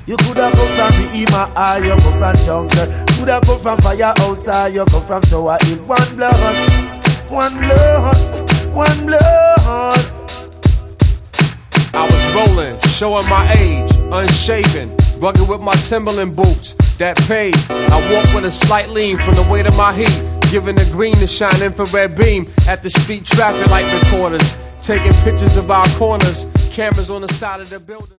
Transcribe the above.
You coulda come from Rima or you come from Jungle. Coulda come from Firehouse or you come from Tower Hill. One blood, one blood, one blood. I was rolling, showing my age, unshaven, rugged with my Timberland boots that paid. I walk with a slight lean from the weight of my heat, giving the green to shine infrared beam at the street traffic light recorders, taking pictures of our corners, cameras on the side of the building.